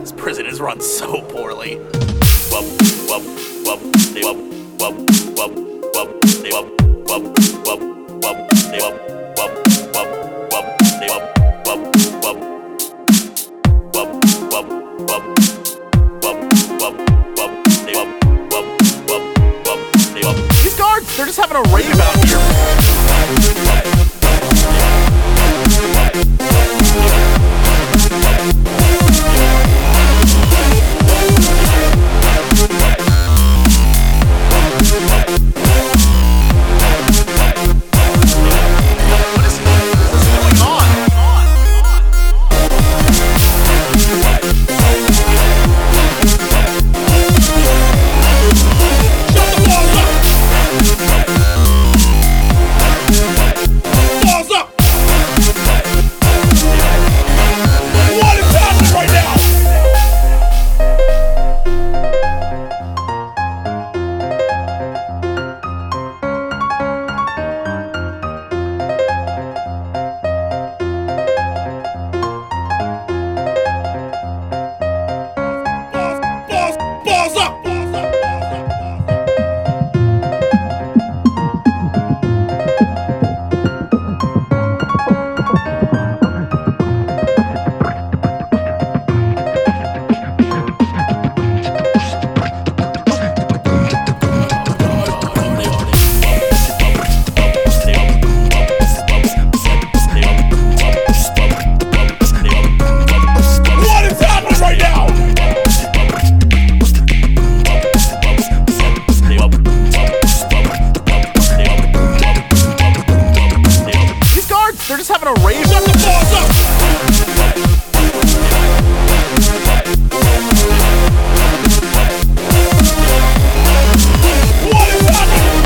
This prison is run so poorly. These guards, they're just having a rave out here. They're just having a rave. Shut the balls up! What is happening?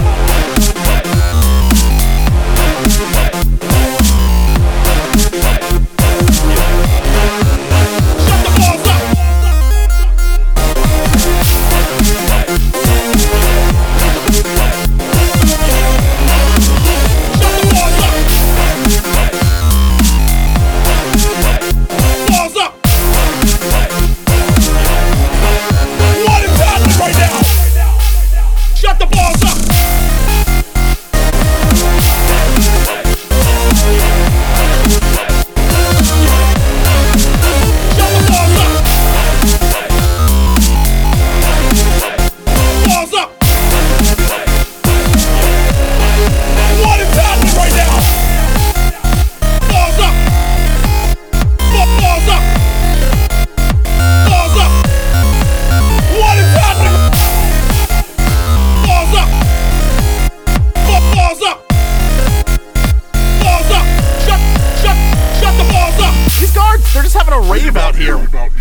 Shut the balls up! Shut the balls up! Shut the balls up! Balls up! What is happening right now? Balls up! Balls up! Balls up! What is happening? Balls up! Balls up! Balls up! Shut the balls up! These guards, they're just having a rave out here.